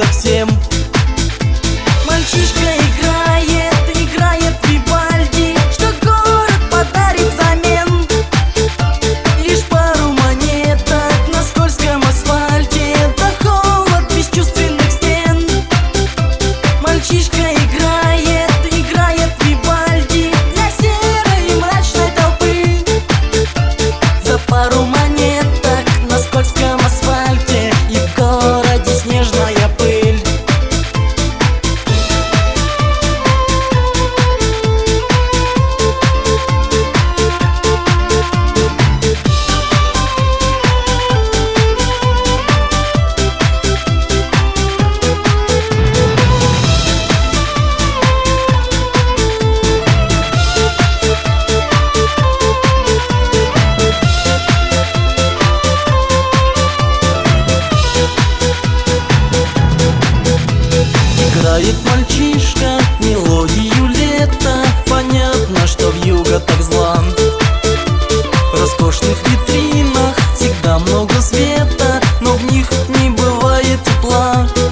совсем. Мальчишка играет Вивальди, что город подарит взамен. Лишь пару монеток на скользком асфальте, да холод бесчувственных стен. Мальчишка играет Вивальди для серой и мрачной толпы. За пару монеток на скользком асфальте и в городе снежная пыль. Играет мальчишка мелодию лета, понятно, что вьюга так зла. В роскошных витринах всегда много света, но в них не бывает тепла.